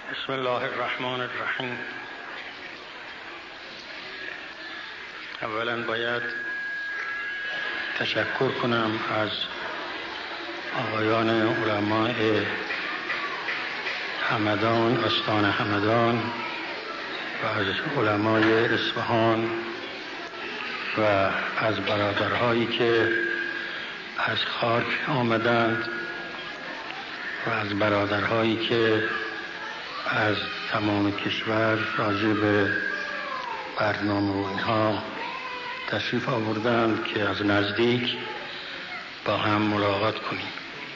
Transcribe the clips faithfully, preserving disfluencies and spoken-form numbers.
بسم الله الرحمن الرحیم. اولا باید تشکر کنم از آقایان علماء همدان، استان همدان و از علمای اصفهان و از برادرهایی که از خارج آمدند و از برادرهایی که از تمام کشور راجع به برنامه و اینها تشریف آوردند که از نزدیک با هم ملاقات کنیم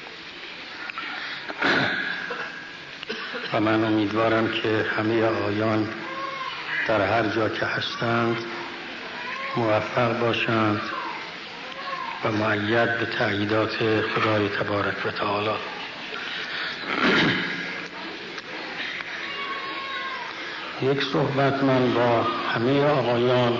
و من امیدوارم که همه آقایان در هر جا که هستند موفق باشند و مؤید به تأییدات خدای تبارک و تعالی. یک صحبت من با همه آقایان،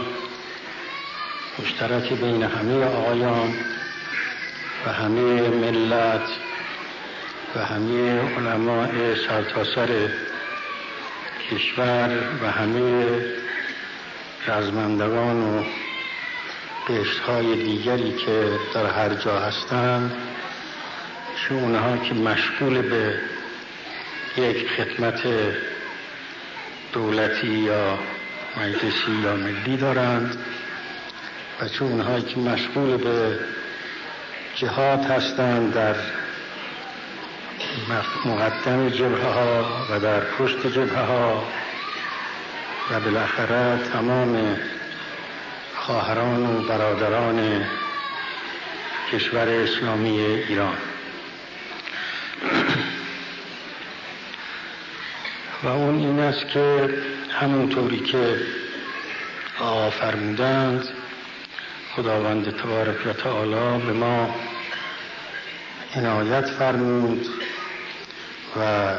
مشترک بین همه آقایان و همه ملت و همه علماء سرتاسر کشور و همه رزمندگان و قشرهای دیگری که در هر جا هستند، چه اونها که مشغول به یک خدمت دولتی یا مجلسی یا ملی دارند و چه اونهایی که مشغول به جهاد هستند در مقدم جبهه ها و در پشت جبهه ها و بالاخره تمام خواهران و برادران کشور اسلامی ایران. و اون این است که همونطوری که آقا فرمودند، خداوند تبارک و تعالی به ما عنایت فرمود و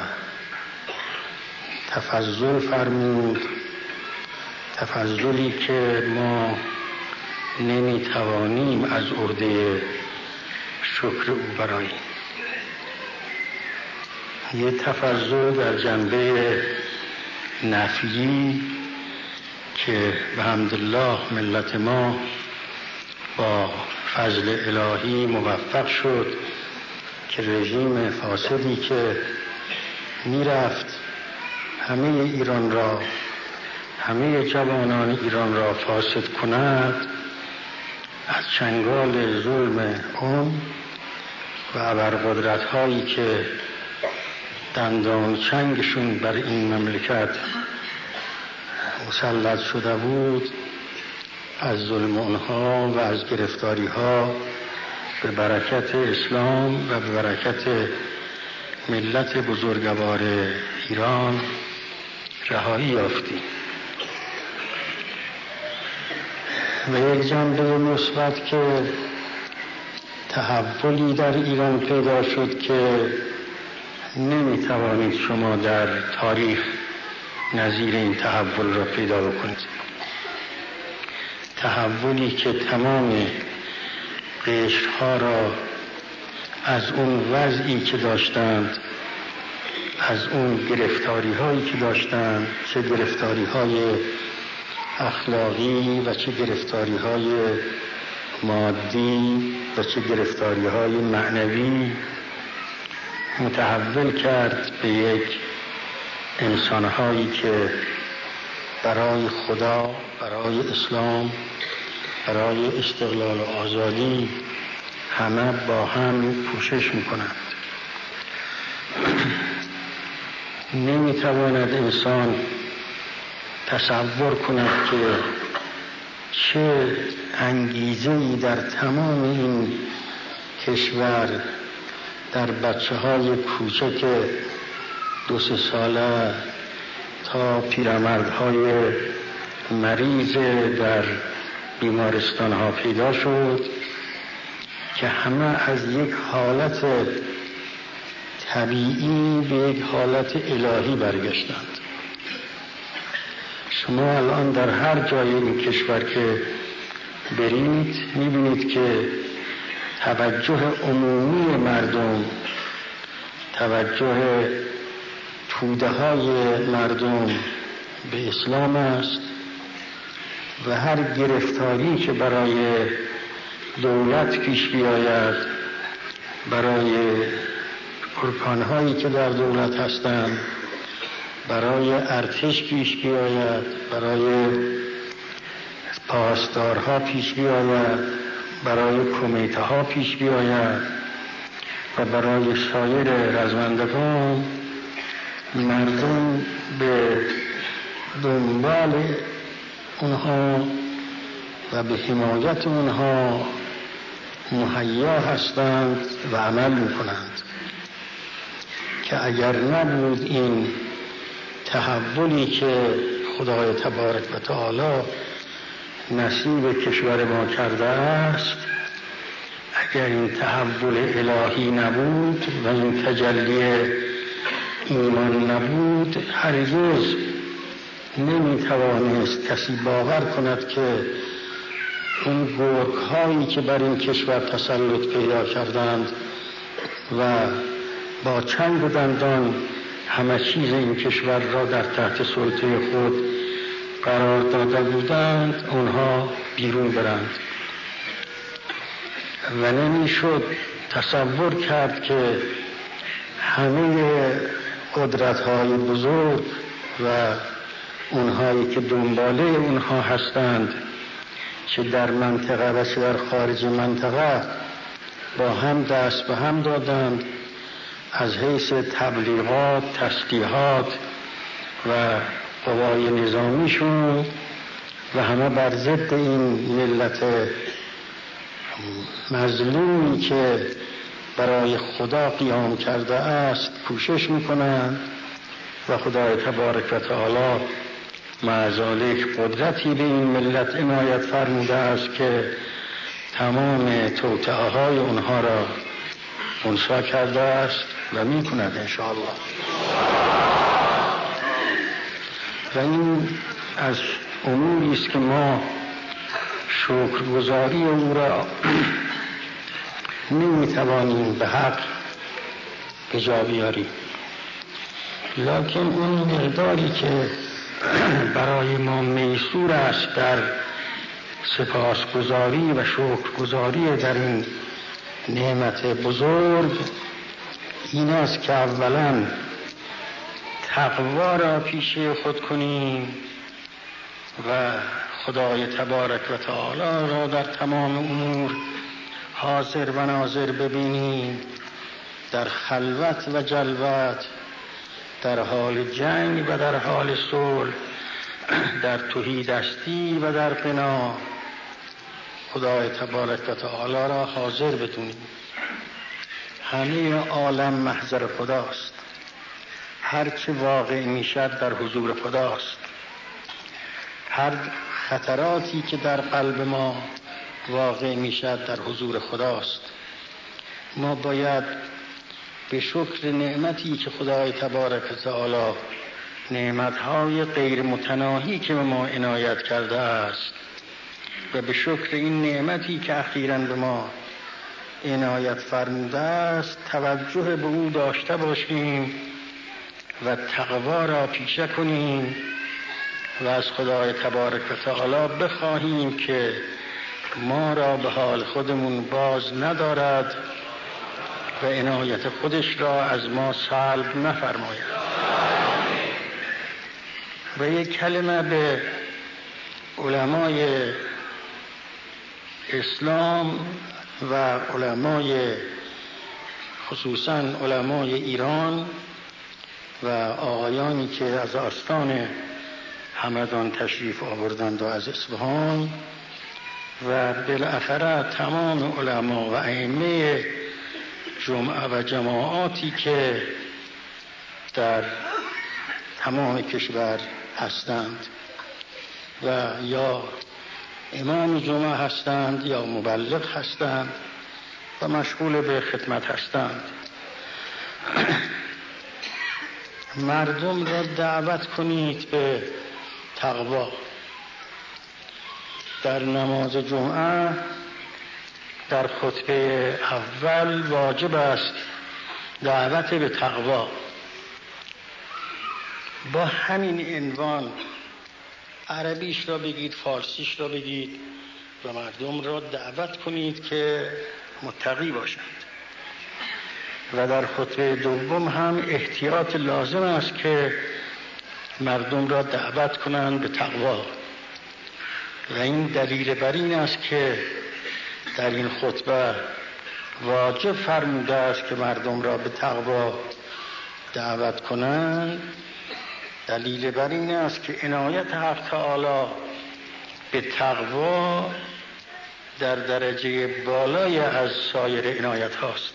تفضل فرمود، تفضلی که ما نمیتوانیم از عرضه شکر او برآییم. یه تفضل در جنبه نفعی که به حمدالله ملت ما با فضل الهی موفق شد که رژیم فاسدی که میرفت همه ایران را، همه جوانان ایران را فاسد کند، از چنگال ظلم اون و ابرقدرت هایی که دندان چنگشون بر این مملکت مسلط شده بود، از ظلم اونها و از گرفتاری ها به برکت اسلام و به برکت ملت بزرگوار ایران رهایی یافتیم. و یک جنبه مثبت که تحولی در ایران پیدا شد که نمیتوانید شما در تاریخ نظیر این تحول را پیدا بکنید. تحولی که تمام قشرها را از اون وضعی که داشتند، از اون گرفتاری هایی که داشتند، چه گرفتاری های اخلاقی و چه گرفتاری های مادی و چه گرفتاری های معنوی، متحول کرد به یک انسانهایی که برای خدا، برای اسلام، برای استقلال و آزادی همه با هم کوشش میکنند. نمیتواند انسان تصور کند که چه انگیزه‌ای در تمام این کشور در بچه های کوچک دو سه ساله تا پیرمردهای مریض در بیمارستان ها پیدا شد که همه از یک حالت طبیعی به یک حالت الهی برگشتند. شما الان در هر جای این کشور که برید میبینید که توجه عمومی مردم، توجه توده های مردم به اسلام است و هر گرفتاری که برای دولت پیش بیاید، برای ارکانهایی که در دولت هستند، برای ارتش پیش بیاید، برای پاسدارها پیش بیاید، برای کمیته ها پیش بیاید و برای سایر رزمندگان، مردم به دنبال اونها و به حمایت اونها مهیا هستند و عمل میکنند که اگر نبود این تحولی که خدای تبارک و تعالی نصیب کشور ما کرده است، اگر این تحول الهی نبود و این تجلی ایمان نبود، هرگز نمیتوانست کسی باور کند که اون گرگ هایی که بر این کشور تسلط پیدا کردند و با چنگ و دندان همه چیز این کشور را در تحت سلطه خود قرار داده بودند، اونها بیرون برند. و نمیشد تصور کرد که همه قدرت های بزرگ و اونهایی که دنباله اونها هستند، چه در منطقه و چه در خارج منطقه، با هم دست به هم دادند از حیث تبلیغات، تسلیحات و قوای نظامیشون و همه بر ضد این ملت مظلومی که برای خدا قیام کرده است کوشش میکنند و خدای تبارک و تعالی مع ذلک قدرتی به این ملت عنایت فرموده است که تمام توطئه های اونها را خنثی کرده است و میکند انشاءالله. و این از اموری است که ما شکرگزاری او را نمیتوانیم به حق به جا بیاریم، لکن اون مقداری که برای ما میسور است در سپاسگزاری و شکرگزاری در این نعمت بزرگ این است که اولا تقوا را پیش خود کنیم و خدای تبارک و تعالی را در تمام امور حاضر و ناظر ببینیم، در خلوت و جلوت، در حال جنگ و در حال صلح، در تهیدستی و در غنا، خدای تبارک و تعالی را حاضر بدونیم. همه عالم محضر خداست، هر چه واقع میشد در حضور خداست. هر خطراتی که در قلب ما واقع میشد در حضور خداست. ما باید به شکر نعمتی که خدای تبارک و تعالی نعمتهای غیر متناهی که به ما عنایت کرده است و به شکر این نعمتی که اخیراً به ما عنایت فرموده است توجه به او داشته باشیم و تقوا را پیشه کنیم و از خدای تبارک و تعالی بخواهیم که ما را به حال خودمون باز ندارد و عنایت خودش را از ما سلب نفرماید. و یک کلمه به علمای اسلام و علمای خصوصاً علمای ایران و آقایانی که از آستان همدان تشریف آوردند و از اصفهان و بالاخره تمام علما و ائمه جمعه و جماعاتی که در تمام کشور هستند و یا امام جمعه هستند یا مبلغ هستند و مشغول به خدمت هستند، مردم را دعوت کنید به تقوا. در نماز جمعه در خطبه اول واجب است دعوت به تقوا با همین عنوان عربیش را بگید، فارسیش را بگید و مردم را دعوت کنید که متقی باشند. و در خطبه دوم هم احتیاط لازم است که مردم را دعوت کنند به تقوا و این دلیل بر این است که در این خطبه واجب فرموده است که مردم را به تقوا دعوت کنند. دلیل بر این است که عنایت حق تعالی به تقوا در درجه بالای از سایر عنایت هاست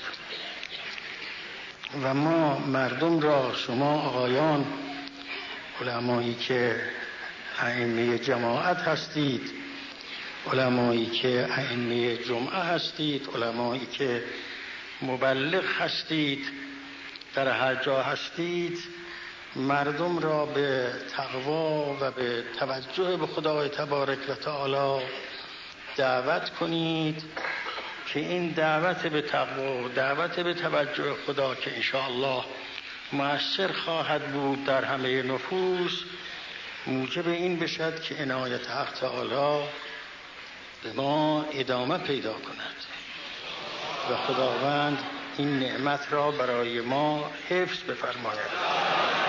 و ما مردم را، شما آقایان علمایی که ائمه جماعت هستید، علمایی که ائمه جمعه هستید، علمایی که مبلغ هستید، در هر جا هستید، مردم را به تقوا و به توجه به خدای تبارک و تعالی دعوت کنید که این دعوت به تقوا و دعوت به توجه خدا که انشاءالله مؤثر خواهد بود در همه نفوس، موجب این بشد که عنایت حق تعالی به ما ادامه پیدا کند و خداوند این نعمت را برای ما حفظ بفرماید.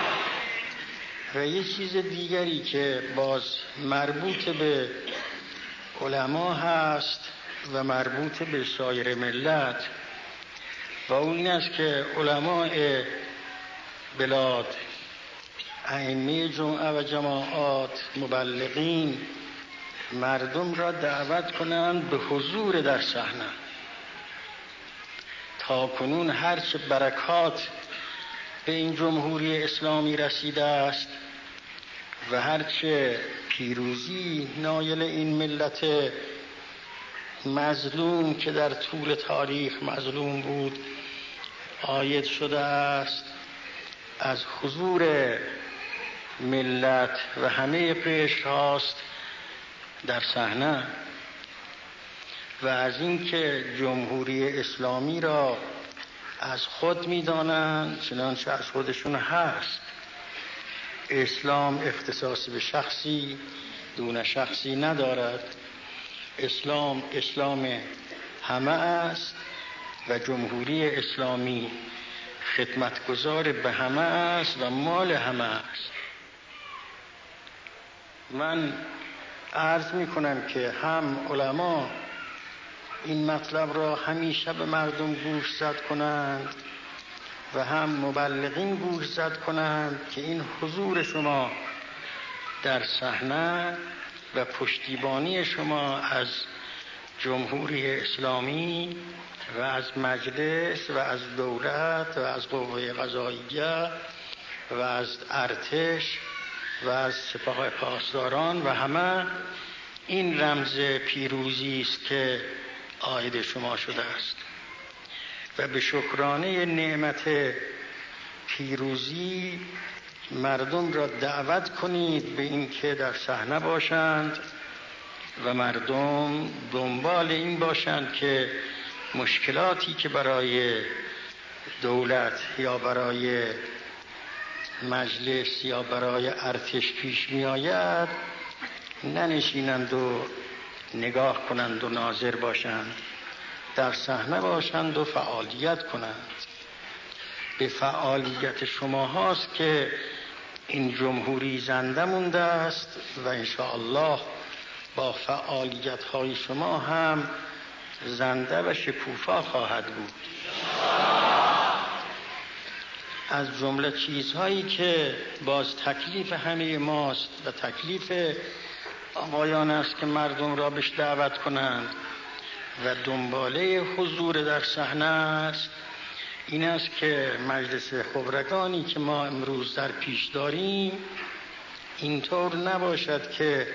و یه چیز دیگری که باز مربوط به علما هست و مربوط به سایر ملت و اون این است که علماء بلاد، ائمه جمعه و جماعات، مبلغین، مردم را دعوت کنند به حضور در صحنه. تا کنون هرچه برکات به این جمهوری اسلامی رسیده است و هرچه پیروزی نایل این ملت مظلوم که در طول تاریخ مظلوم بود عاید شده است، از حضور ملت و همه قشر هاست در صحنه و از اینکه جمهوری اسلامی را از خود می‌دانند چنانچه از خودشون هست. اسلام اختصاصی به شخصی دون شخصی ندارد. اسلام اسلام همه است و جمهوری اسلامی خدمتگزار به همه است و مال همه است. من عرض می کنم که هم علما این مطلب را همیشه به مردم گوش زد کنند و هم مبلغین گوش زد کنند که این حضور شما در صحنه و پشتیبانی شما از جمهوری اسلامی و از مجلس و از دولت و از قوه قضاییه و از ارتش و از سپاه پاسداران و همه این رمز پیروزی است که عاید شما شده است و به شکرانه نعمت پیروزی مردم را دعوت کنید به اینکه در صحنه باشند و مردم دنبال این باشند که مشکلاتی که برای دولت یا برای مجلس یا برای ارتش پیش می آید ننشینند و نگاه کنند و ناظر باشند، در صحنه باشند و فعالیت کنند. به فعالیت شما هاست که این جمهوری زنده مونده است و انشاءالله با فعالیت های شما هم زنده و شکوفا خواهد بود. از جمله چیزهایی که باز تکلیف همه ماست و تکلیف آقایان است که مردم را بهش دعوت کنند و دنباله حضور در صحنه است، این است که مجلس خبرگانی که ما امروز در پیش داریم اینطور نباشد که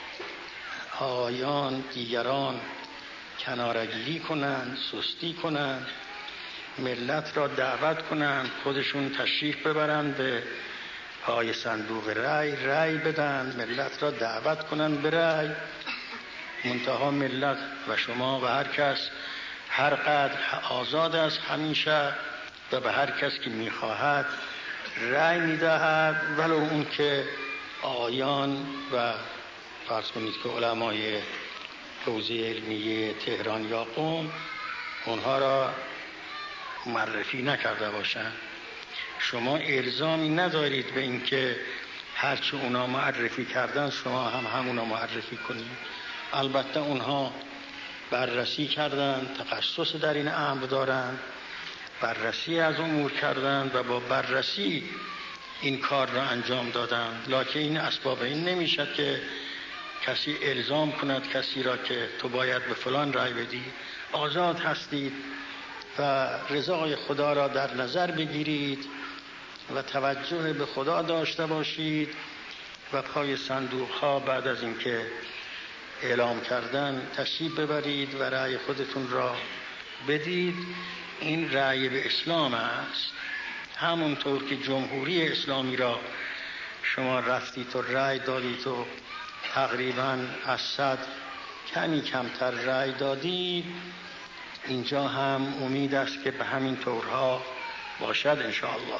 آقایان دیگران کناره‌گیری کنند، سستی کنند، ملت را دعوت کنند خودشون تشریف ببرند به پای صندوق رای رای بدن، ملت را دعوت کنند به رای، منتها ملت و شما و هر کس هر قدر آزاد است همیشه و به هر کس که میخواهد رأی میدهد، ولو اون که آقایان و فرض کنید که علمای حوزه علمیه تهران یا قم اونها را معرفی نکرده باشند. شما الزامی ندارید به اینکه هرچی اونا معرفی کردن شما هم همونا معرفی کنید. البته اونها بررسی کردن، تخصص در این امر دارن، بررسی از امور کردن و با بررسی این کار را انجام دادن. لکن این اسباب این نمیشد که کسی الزام کند کسی را که تو باید به فلان رأی بدی. آزاد هستید و رضای خدا را در نظر بگیرید و توجه به خدا داشته باشید و پای صندوق ها بعد از اینکه اعلام کردن تشریف ببرید و رأی خودتون را بدید. این رأی به اسلام است. همونطور که جمهوری اسلامی را شما رفتید و رأی دادید و تقریبا از صد کمی کمتر رأی دادید، اینجا هم امید است که به همین طورها باشد انشاءالله.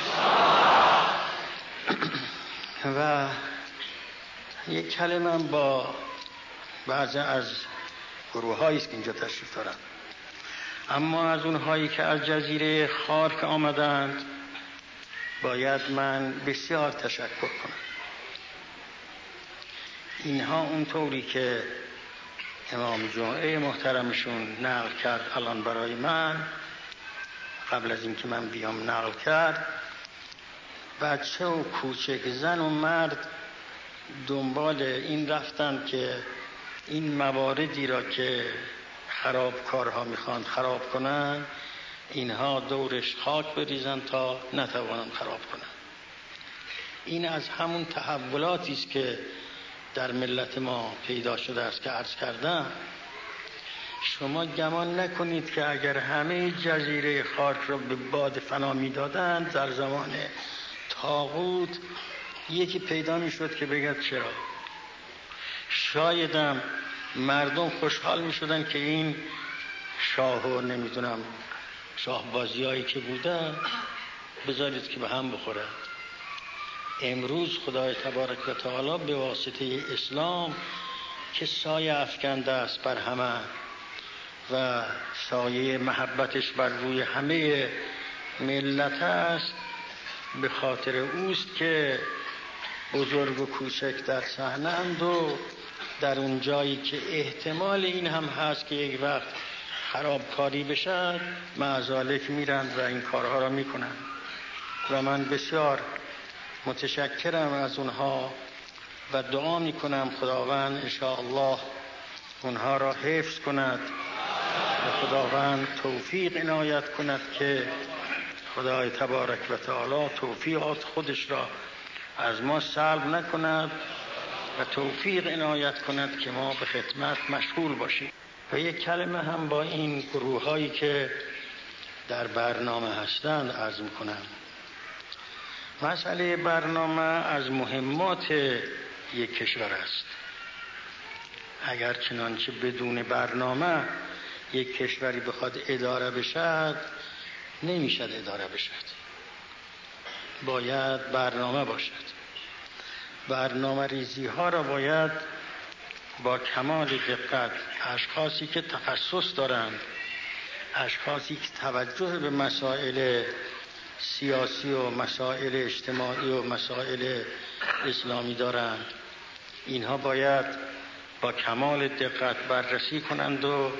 و یک کلمه با بعضی از گروه هایی است که اینجا تشریف دارند، اما از اونهایی که از جزیره خارک آمدند باید من بسیار تشکر کنم. اینها اونطوری که امام جمعه محترمشون نقل کرد الان برای من، قبل از اینکه من بیام نقل کرد، بچه و کوچک، زن و مرد دنبال این رفتن که این مواردی را که خرابکارها میخوان خراب کنن اینها دورش خاک بریزن تا نتوانن خراب کنن. این از همون تحولاتی است که در ملت ما پیدا شده است که عرض کردم. شما گمان نکنید که اگر همه جزیره خارک را به باد فنا میدادند در زمان طاغوت یکی پیدا میشد که بگد چرا. شایدم مردم خوشحال میشدن که این شاه و نمیدونم شاه بازیایی که بودن بذارید که به هم بخورن. امروز خدای تبارک و تعالی به واسطه اسلام که سایه افکنده است بر همه و سایه محبتش بر روی همه ملت است، به خاطر اوست که بزرگ و کوچک در صحنه‌اند و در اون جایی که احتمال این هم هست که یک وقت خرابکاری بشن معذالک میرن و این کارها را میکنن. و من بسیار متشکرم از اونها و دعا میکنم خداوند انشاءالله اونها را حفظ کند و خداوند توفیق عنایت کند که خدای تبارک و تعالی توفیقات خودش را از ما سلب نکند و توفیق عنایت کند که ما به خدمت مشغول باشیم. و یک کلمه هم با این گروه هایی که در برنامه هستند عرض میکنم. مسئله برنامه از مهمات یک کشور است. اگر چنانچه بدون برنامه یک کشوری بخواد اداره بشد نمیشد اداره بشد. باید برنامه باشد. برنامه ریزی ها را باید با کمال دقت اشخاصی که تخصص دارند، اشخاصی که توجه به مسائل سیاسی و مسائل اجتماعی و مسائل اسلامی دارند، اینها باید با کمال دقت بررسی کنند و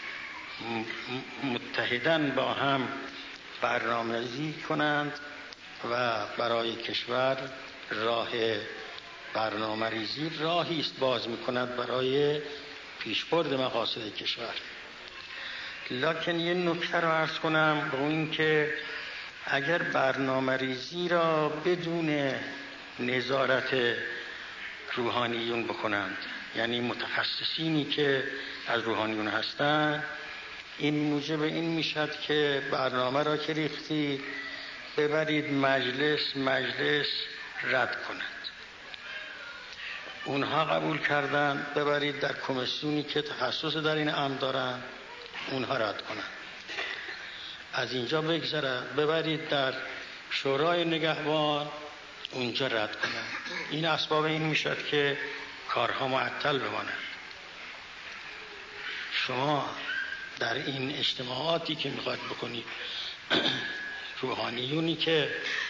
متحداً با هم برنامه‌ریزی کنند و برای کشور راه برنامه‌ریزی راهی است باز می‌کند برای پیشبرد مقاصد کشور. لکن یه نکته را عرض کنم با این که اگر برنامه‌ریزی را بدون نظارت روحانیون بکنند، یعنی متخصصینی که از روحانیون هستند، این موجب این میشد که برنامه را که ریختی ببرید مجلس مجلس رد کند. اونها قبول کردن ببرید در کمیسیونی که تخصص در این امر دارن اونها رد کنند. از اینجا بگذره ببرید در شورای نگهبان اونجا رد کنند. این اسباب این میشد که کارها معطل بماند. شما در این اجتماعاتی که میخواید بکنید روحانیونی که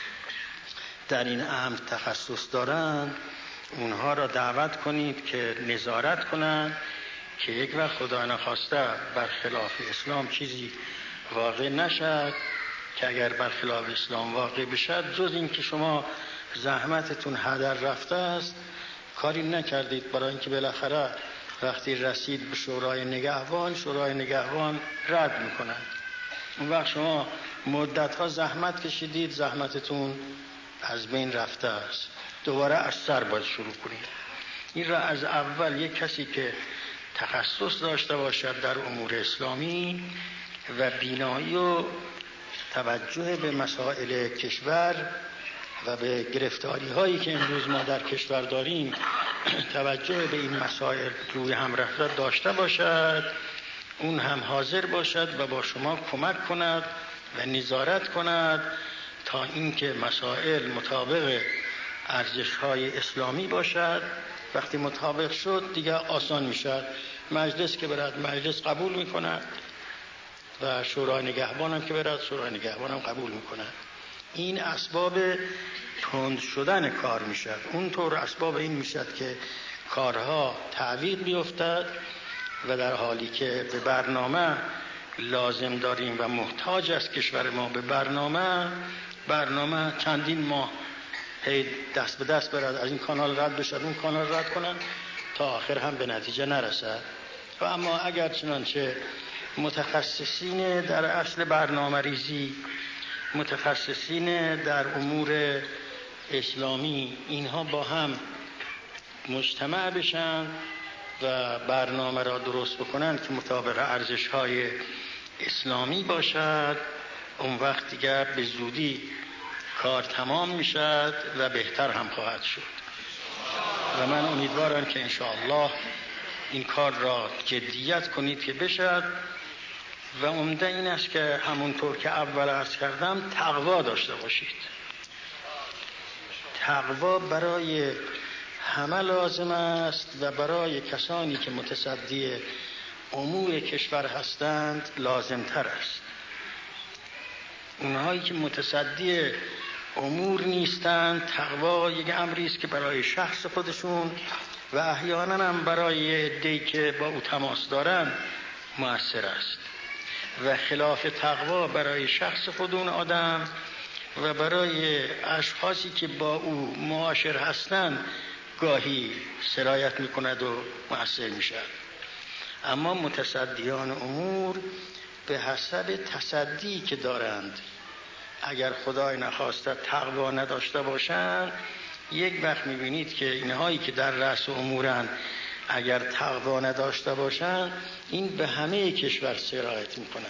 در این امر تخصص دارند اونها را دعوت کنید که نظارت کنند که یک وقت خدا نخواسته برخلاف اسلام چیزی واقع نشد، که اگر برخلاف اسلام واقع بشد جز این که شما زحمتتون هدر رفته است کاری نکردید، برای اینکه بالاخره وقتی رسید به شورای نگهبان، شورای نگهبان رد میکنند. اون وقت شما مدتها زحمت کشیدید، زحمتتون از بین رفته است، دوباره از سر باید شروع کنید. این را از اول یک کسی که تخصص داشته باشد در امور اسلامی و بینایی و توجه به مسائل کشور و به گرفتاری هایی که امروز ما در کشور داریم توجه به این مسائل روی هم رفته داشته باشد، اون هم حاضر باشد و با شما کمک کند و نظارت کند تا اینکه مسائل مطابق ارزش‌های اسلامی باشد. وقتی مطابق شد دیگه آسان میشد. مجلس که برد مجلس قبول میکند و شورای نگهبان هم که برد شورای نگهبان هم قبول میکند. این اسباب تند شدن کار میشد. اونطور اسباب این میشد که کارها تعویق بیفتد و در حالی که به برنامه لازم داریم و محتاج است کشور ما به برنامه برنامه چندین ماه هی دست به دست برد، از این کانال رد بشد اون کانال رد کنند تا آخر هم به نتیجه نرسد. و اما اگر چنانچه متخصصین در اصل برنامه ریزی، متخصصین در امور اسلامی، اینها با هم مجتمع بشن و برنامه را درست بکنن که مطابق ارزش‌های اسلامی باشد، اون وقت دیگر به زودی کار تمام میشد و بهتر هم خواهد شد. و من امیدوارم که انشاءالله این کار را جدیت کنید که بشد. و عمده این است که همونطور که اول عرض کردم تقوا داشته باشید. تقوا برای همه لازم است و برای کسانی که متصدی امور کشور هستند لازم تر است. اونهایی که متصدی امور نیستند، تقوا یک امری است که برای شخص خودشون و احیانا هم برای عده‌ای که با او تماس دارند مؤثر است و خلاف تقوا برای شخص خود اون آدم و برای اشخاصی که با او معاشر هستند گاهی سرایت میکند و مؤثر میشد. اما متصدیان امور به حسب تصدی که دارند، اگر خدای نخواسته تقوا نداشته باشند، یک وقت میبینید که اینهایی که در رأس امورند اگر تقوا نداشته باشند این به همه کشور سرایت میکنند،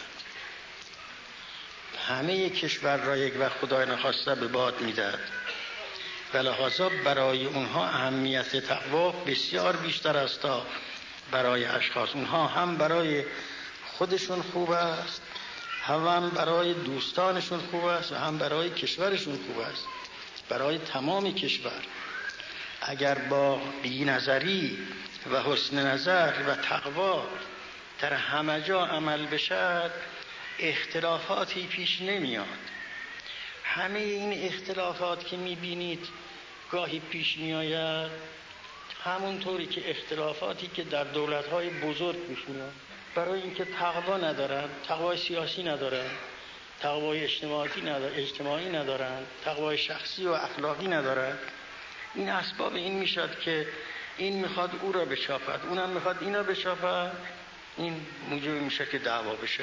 همه کشور را یک وقت خدای نخواسته به باد میدهد. و لحاظا برای اونها اهمیت تقوا بسیار بیشتر است تا برای اشخاص. اونها هم برای خودشون خوب است، هم برای دوستانشون خوب است و هم برای کشورشون خوب است، برای تمام کشور. اگر با بی‌نظری و حسن نظر و تقوا در همه جا عمل بشد اختلافاتی پیش نمیاد. همه این اختلافات که میبینید گاهی پیش میآید همونطوری که اختلافاتی که در دولت‌های بزرگ پیش میاد، برای اینکه تقوا ندارن، تقوای سیاسی ندارن، تقوای اجتماعی ندارن، اجتماعی ندارن، تقوای شخصی و اخلاقی ندارن، این اسباب این میشد که این میخواد او را بشافد، اونم میخواد اینا بشافد، این موجب میشه که دعوا بشه.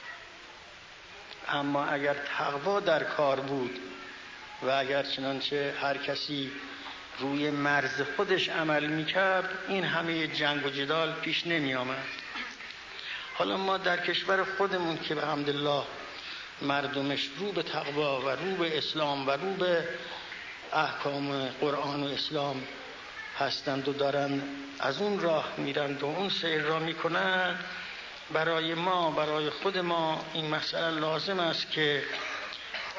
اما اگر تقوا در کار بود و اگر چنانچه هر کسی روی مرز خودش عمل میکرد این همه جنگ و جدال پیش نمی آمد. حالا ما در کشور خودمون که بحمدالله مردمش رو به تقوا و رو به اسلام و رو به احکام قرآن و اسلام هستند و دارن از اون راه میرند و اون سیر را میکنند، برای ما برای خود ما این مسئله لازم است که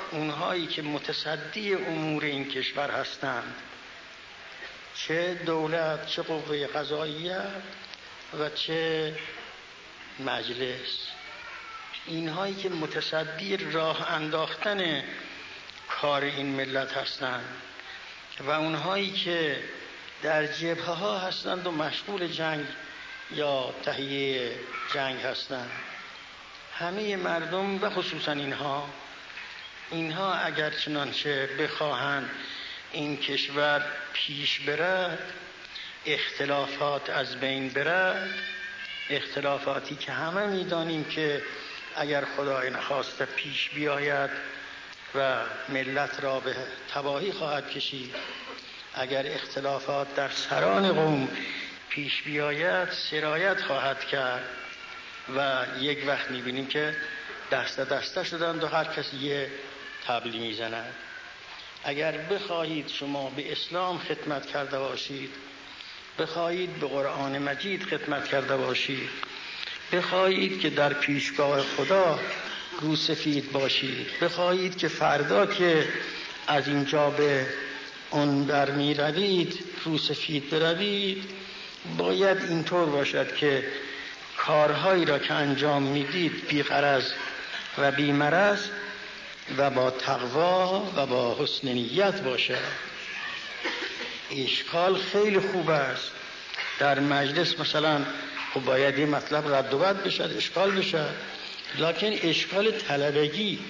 اونهایی که متصدی امور این کشور هستند، چه دولت، چه قوه قضاییه و چه مجلس، اینهایی که متصدی راه انداختن کار این ملت هستند و اونهایی که در جبهه ها هستند و مشغول جنگ یا تهیه جنگ هستند، همه مردم و خصوصا اینها اینها اگر چنانچه بخواهند این کشور پیش برد، اختلافات از بین برد، اختلافاتی که همه میدانیم که اگر خدای نخواسته پیش بیاید و ملت را به تباهی خواهد کشید، اگر اختلافات در سران قوم پیش بیاید سرایت خواهد کرد و یک وقت میبینیم که دسته دسته شدند و هر کسی یه طبلی میزند. اگر بخواهید شما به اسلام خدمت کرده باشید، بخواهید به قرآن مجید خدمت کرده باشید، بخواهید که در پیشگاه خدا رو سفید باشید، بخواهید که فردا که از اینجا به اون در می روید رو سفید بروید، باید اینطور باشد که کارهایی را که انجام میدید بی غرض و بی مرض و با تقوا و با حسن نیت باشد. اشکال خیلی خوب است در مجلس، مثلا خب باید این مطلب رد و بد بشد، اشکال بشد، لکن اشکال طلبگی،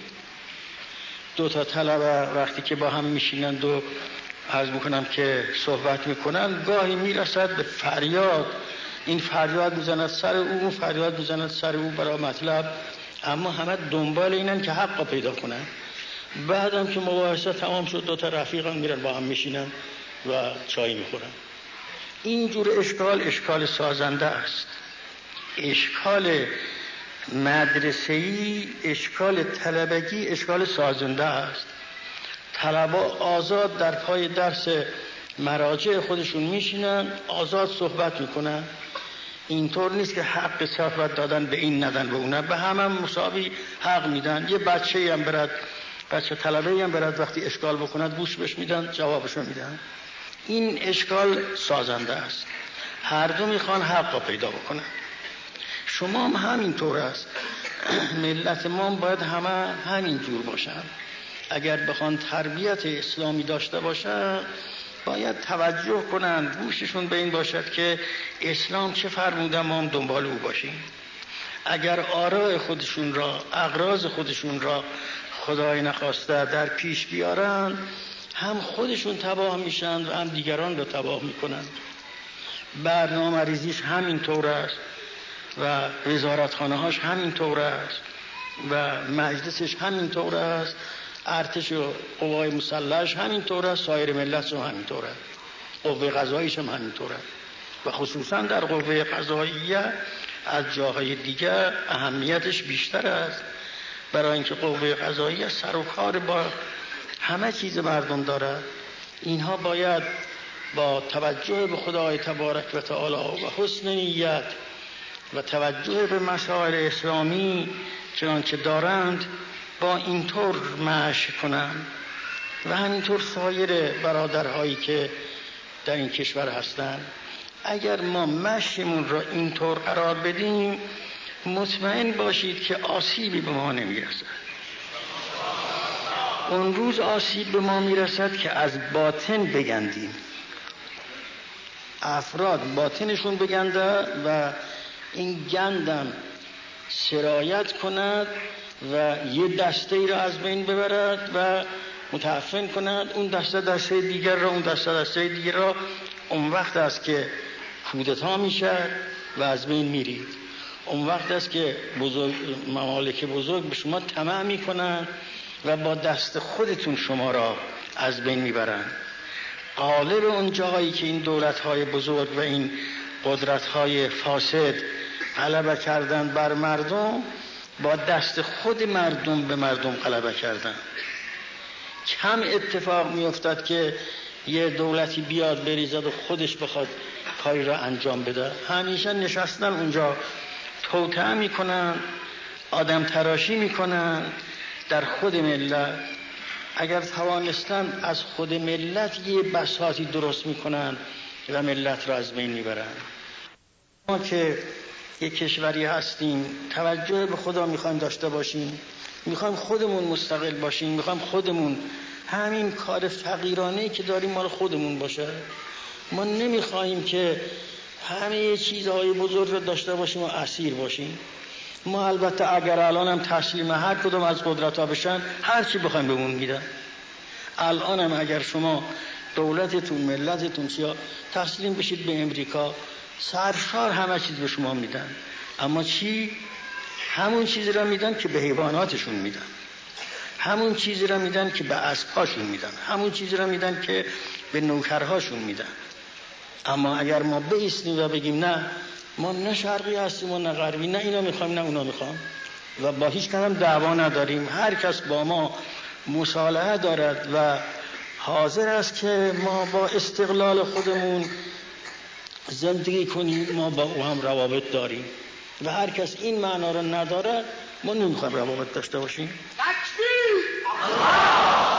دو تا طلبه وقتی که با هم میشینند و عرض میکنم که صحبت میکنن، گاهی میرسد به فریاد، این فریاد میزند سر او، اون فریاد میزند سر او برای مطلب، اما همه دنبال اینن که حق پیدا کنن. بعدم که مباحثه تمام شد دو تا رفیقان میرن با هم میشینن و چای میخورن. اینجور اشکال اشکال سازنده است. اشکال مدرسه‌ای، اشکال طلبگی اشکال سازنده است. طلبا آزاد در پای درس مراجع خودشون میشینن، آزاد صحبت میکنن. اینطور نیست که حق صحبت دادن به این ندن به اون، به همه هم مساوی حق میدن. یه بچه‌ای هم برد، بچه طلبه‌ای هم برد وقتی اشکال بکند گوش بهش میدن، جوابشو میدن. این اشکال سازنده است. هر دو میخوان حق را پیدا بکنن. شما هم همینطور است. ملت ما باید همه همین جور باشن. اگر بخوان تربیت اسلامی داشته باشن باید توجه کنن، گوششون به این باشد که اسلام چه فرموده ما هم دنبال او باشیم. اگر آراء خودشون را، اغراض خودشون را خدای نخواسته در پیش بیارن، هم خودشون تباه میشن و هم دیگران را تباه میکنن. برنامه ریزیش همین طور است و وزارتخانه هاش همین طور است و مجلسش همین طور است، ارتش و قوای مسلحش همین طور است، سایر ملت هم همین طور است، قوه قضاییش هم همین طور است و خصوصا در قوه قضاییه از جاهای دیگر اهمیتش بیشتر است، برای اینکه قوه قضاییه سر و کار با همه چیز مردم دارد. اینها باید با توجه به خدای تبارک و تعالی و حسن نیت و توجه به مسائل اسلامی چنانچه دارند با اینطور مشی کنند و همینطور سایر برادرهایی که در این کشور هستند. اگر ما مشیمون را اینطور قرار بدیم مطمئن باشید که آسیبی به ما نمیرسد. اون روز آسیب به ما میرسد که از باطن بگندیم، افراد باطنشون بگنده و این گندم سرایت کند و یه دسته ای را از بین ببرد و متعفن کند، اون دسته دسته دیگر را، اون دسته دسته دیگر را. اون وقت است که کودتا میشه و از بین میرید. اون وقت است که بزرگ ممالک بزرگ به شما طمع میکنن و با دست خودتون شما را از بین میبرن. غالب اون جاهایی که این دولت‌های بزرگ و این قدرت‌های فاسد غلبه کردن بر مردم، با دست خود مردم به مردم غلبه کردن. کم اتفاق میافتد که یه دولتی بیاد بریزد و خودش بخواد کاری را انجام بده. همیشه نشستن اونجا توطئه میکنن، آدم تراشی میکنن در خود ملت اگر توانستند از خود ملت یه بساطی درست میکنن و ملت را از بین میبرن. ما که یک کشوری هستیم توجه به خدا میخوایم داشته باشیم، میخوایم خودمون مستقل باشیم، میخوایم خودمون همین کار فقیرانه‌ای که داریم ما رو خودمون باشه. ما نمیخوایم که همه چیزهای بزرگ رو داشته باشیم و اسیر باشیم. ما البته اگر الان هم تسلیم هر کدوم از قدرت‌ها بشن هر چی بخوایم بهمون میدن. الان هم اگر شما دولتتون ملتتون چیا تسلیم بشید به امریکا سرشار همه چیز به شما میدن، اما چی؟ همون چیزی را میدن که به حیواناتشون میدن، همون چیزی را میدن که به اسب‌هاشون میدن، همون چیزی را میدن که به نوکرهاشون میدن. اما اگر ما بایستیم و بگیم نه ما نه شرقی هستیم و نه غربی، نه اینا میخوایم نه اونا میخوام و با هیچ کدام دعوا نداریم، هر کس با ما مصالحه دارد و حاضر است که ما با استقلال خودمون زندگی کنیم، ما با او هم روابط داریم و هر کس این معنا رو نداره ما نمیخوایم روابط داشته باشیم. تکبیر! الله!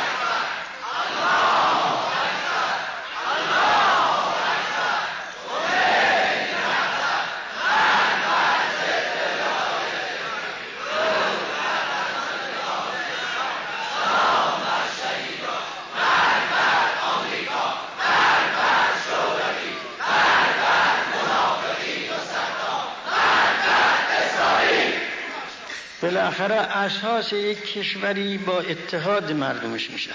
بالاخره اساس یک کشوری با اتحاد مردمش میشد.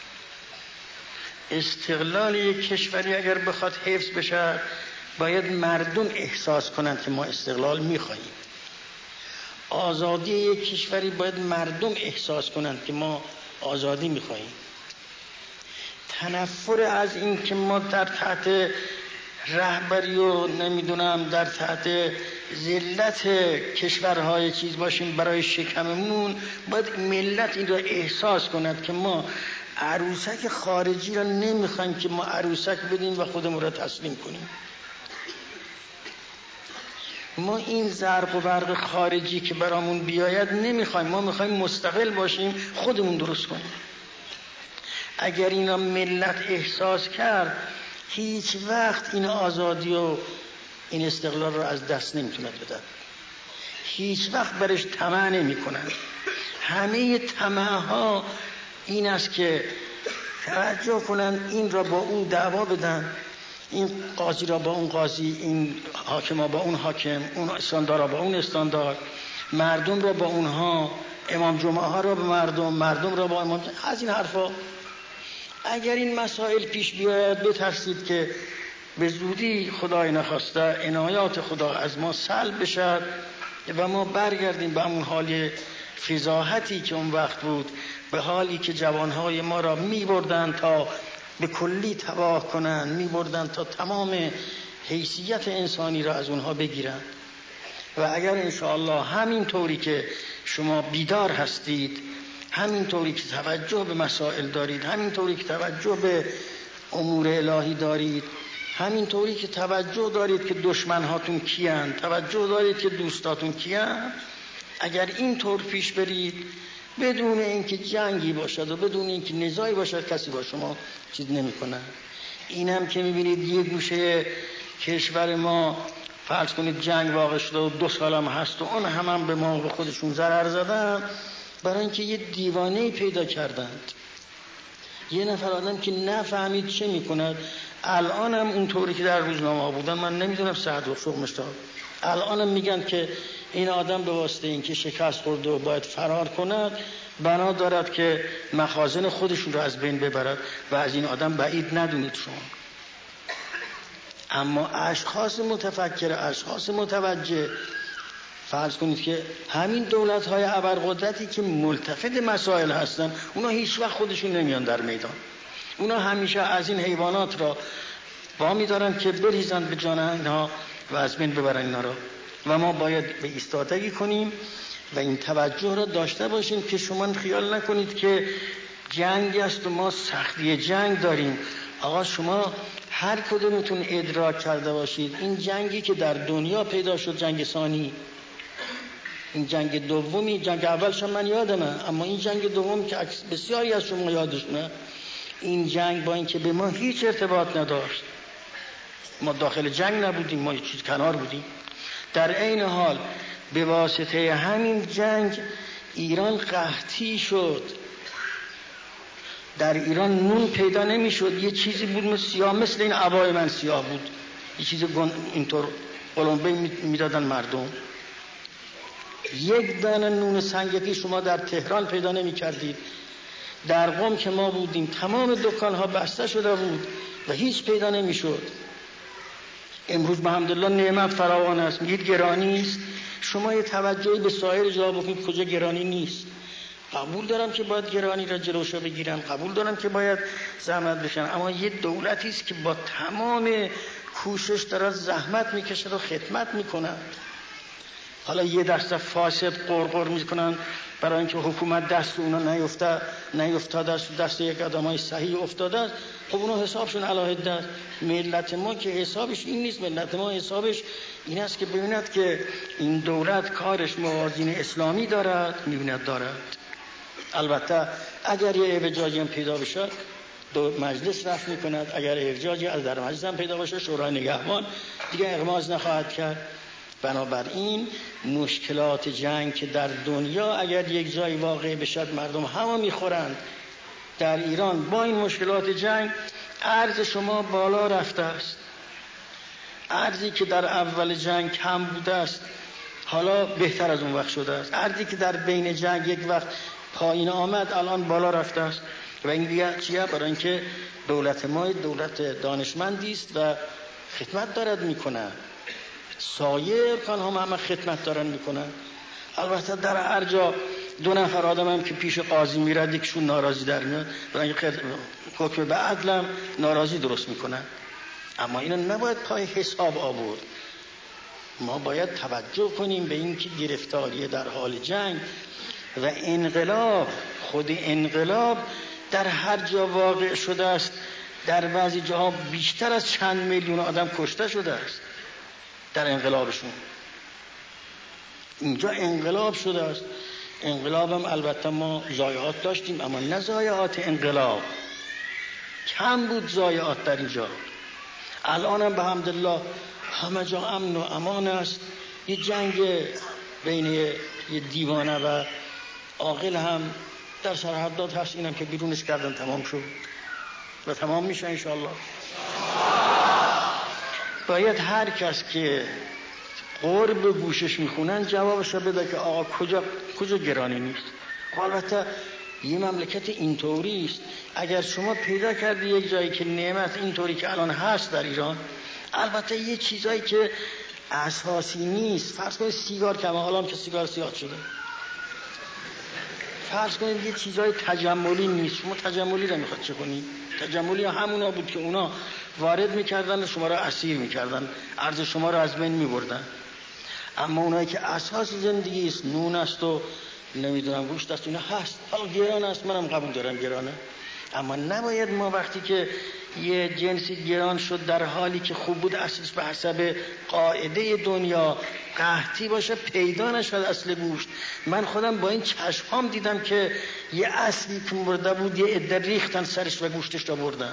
استقلال یک کشوری اگر بخواد حفظ بشه باید مردم احساس کنند که ما استقلال میخواییم. آزادی یک کشوری باید مردم احساس کنند که ما آزادی میخواییم. تنفر از این که ما در تحت رهبری و نمیدونم در تحت ذلت کشورهای چیز باشیم برای شکممون، باید ملت این را احساس کند که ما عروسک خارجی را نمیخوایم که ما عروسک بدیم و خودمون را تسلیم کنیم. ما این زرق و برق خارجی که برامون بیاید نمیخوایم، ما میخوایم مستقل باشیم، خودمون درست کنیم. اگر اینا ملت احساس کرد هیچ وقت این آزادی و این استقلال رو از دست نمیتوند بدن، هیچ وقت برش طمع نمی کنن. همه طمع ها این است که توجه کنن این را با اون دعوا بدن، این قاضی را با اون قاضی، این حاکم را با اون حاکم، اون استاندار را با اون استاندار، مردم را با اونها، امام جمعه ها را به مردم، مردم را با امام جمعه. از این حرفا اگر این مسائل پیش بیاید بترسید که به زودی خدای نخواسته عنایات خدا از ما سلب بشد و ما برگردیم به همون حال فضاحتی که اون وقت بود، به حالی که جوانهای ما را می بردن تا به کلی تباه کنن، می بردن تا تمام حیثیت انسانی را از اونها بگیرن. و اگر انشاءالله همین طوری که شما بیدار هستید، همین طوری که توجه به مسائل دارید، همین طوری که توجه به امور الهی دارید، همین طوری که توجه دارید که دشمنهاتون کیان، توجه دارید که دوستاتون کیان، اگر این طور پیش برید بدون اینکه جنگی باشد و بدون اینکه نزاعی باشد کسی با شما چیز نمی‌کنه. اینم که می‌بینید یه گوشه کشور ما فرض کنید جنگ واقع شده و دو سال هم هست و اون هم, هم به ما به خودشون ضرر زدن، برای اینکه یه دیوانه‌ای پیدا کردند، یه نفر آدم که نفهمید چه میکند. الان هم اونطوری که در روزنامه ها بودن، من نمیدونم صحت و شغمش دار، الان هم میگن که این آدم به واسطه این که شکست خورده و باید فرار کند بنا دارد که مخازن خودشون رو از بین ببرد و از این آدم بعید ندونید شما. اما اشخاص متفکر، اشخاص متوجه، فرض کنید که همین دولت‌های ابرقدرتی که ملتفت مسائل هستن، اونا هیچ وقت خودشون نمیان در میدان، اونا همیشه از این حیوانات را وامی دارن که بریزن به جان اینها و از بین ببرن اینا را. و ما باید به ایستادگی کنیم و این توجه را داشته باشیم که شما خیال نکنید که جنگ است و ما سختی جنگ داریم. آقا شما هر کدومتون ادراک کرده باشید این جنگی که در دنیا پیدا شد، جنگ ثانی، این جنگ دومی، جنگ اولش من یادمه، اما این جنگ دوم که بسیاری از شما یادشونه، این جنگ با اینکه به ما هیچ ارتباط نداشت، ما داخل جنگ نبودیم، ما یک چیز کنار بودیم، در عین حال به واسطه همین جنگ ایران قحطی شد. در ایران نون پیدا نمی شد، یه چیزی بود مثل سیاه، مثل این عبای من سیاه بود، یه چیز اینطور قلمبه میدادن مردم. یک دانه نون سنگکی شما در تهران پیدا نمی کردید. در قم که ما بودیم تمام دکان ها بسته شده بود و هیچ پیدا نمی شد. امروز الحمدلله نعمت فراوان است، میگید گرانی است. شما یه توجهی به سایر جا بکنید کجا گرانی نیست. قبول دارم که باید گرانی را جلوشو بگیرم، قبول دارم که باید زحمت بشن، اما یه دولتی است که با تمام کوشش داره زحمت میکشه و خدمت میکنه. حالا یه دسته فاسد قرقر میکنن برای اینکه حکومت دست اونا نیفته نیفتاده است، دست یک آدمای صحیح افتاده است، خب اونا حسابشون علاهده است. ملت ما که حسابش این نیست، ملت ما حسابش این است که ببیند که این دولت کارش موازین اسلامی دارد، میبیند دارد. البته اگر یه اعوجاجی هم پیدا بشه دو مجلس رفت میکند، اگر اعوجاجی از در مجلس هم پیدا باشه شورای نگهبان دیگه اغماض نخواهد کرد. بنابراین مشکلات جنگ که در دنیا اگر یک جای واقع بشد مردم همه میخورند، در ایران با این مشکلات جنگ ارز شما بالا رفته است. ارزی که در اول جنگ کم بوده است حالا بهتر از اون وقت شده است. ارزی که در بین جنگ یک وقت پایین آمد الان بالا رفته است. و این دیگه چیه؟ برای اینکه دولت ما دولت دانشمندی است و خدمت دارد میکنه. سایر کان هم همه خدمت دارن میکنن. البته در هر جا دو نفر آدم هم که پیش قاضی میرد یکشون ناراضی در میاد، برای اینکه حکم به عدل ناراضی درست میکنن. اما اینو نباید پای حساب آورد. ما باید توجه کنیم به اینکه گرفتاری در حال جنگ و انقلاب، خود انقلاب در هر جا واقع شده است، در بعضی جاها بیشتر از چند میلیون آدم کشته شده است در انقلابشون. اینجا انقلاب شده است. انقلاب هم البته ما ضایعات داشتیم، اما نه ضایعات انقلاب، کم بود ضایعات در اینجا. الان هم به حمدالله همه جا امن و امان است. یه جنگ بین یه دیوانه و عاقل هم در سرحدات هست، اینم که بیرونش کردن تمام شد و تمام میشه انشاءالله. باید هر کس که قرب گوشش میخونن جوابش بده که آقا کجا کجا گرانی نیست. البته یه مملکت اینطوری است، اگر شما پیدا کردی یک جایی که نعمت اینطوری که الان هست در ایران، البته یه چیزایی که اساسی نیست، فرض کنید سیگار کمه، حالا که سیگار سیاه شده، فرض کنید یه چیزای تجملی نیست، شما تجملی رو میخواد چه کنی؟ تجملی همونا بود که اونا وارد میکردن و شما رو اسیر میکردن، ارز شما رو از بین میبردن. اما اونایی که اساس زندگی است، نون است و نمیدونم گوشت است، اینا هست. حالا گران است، منم قبول دارم گرانه، اما نباید ما وقتی که یه جنسی گران شد در حالی که خوب بود اصلش به حسب قاعده دنیا قحطی باشه، پیدا نشد اصل گوشت. من خودم با این چشمام دیدم که یه اصلی که مرده بود یه عده ریختن سرش و گوشتش را بردن.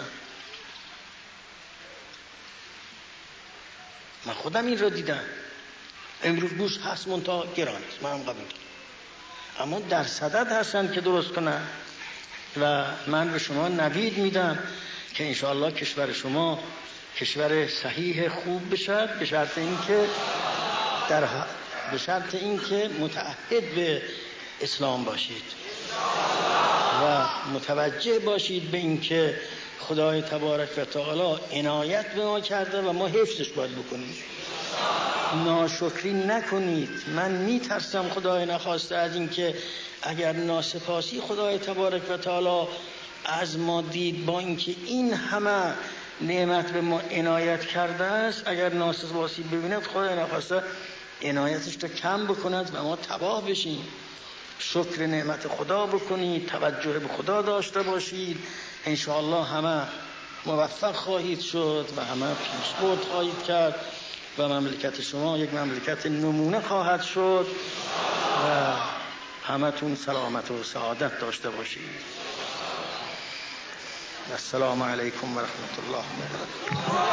من خودم این را دیدم. امروز گوشت هست منتها گران است، منم قبول دارم، اما در صدد هستن که درست کنن. و من به شما نوید میدم که انشاءالله کشور شما کشور صحیح خوب بشد، به شرط اینکه در به شرط اینکه متعهد به اسلام باشید و متوجه باشید به اینکه خدای تبارک و تعالی عنایت به ما کرده و ما حفظش باید بکنیم. ناشکری نکنید. من میترسم خدای نخواسته از اینکه اگر ناسپاسی خدای تبارک و تعالی از ما دید، با اینکه این همه نعمت به ما عنایت کرده است، اگر ناسپاسی ببیند خدای نخواسته عنایتش رو کم بکند و ما تباه بشیم. شکر نعمت خدا بکنید، توجه به خدا داشته باشید، انشاءالله همه موفق خواهید شد و همه پیشبرد خواهید کرد و مملکت شما یک مملکت نمونه خواهد شد. و همتون سلامت و سعادت داشته باشید. السلام علیکم و رحمت الله و برکاته.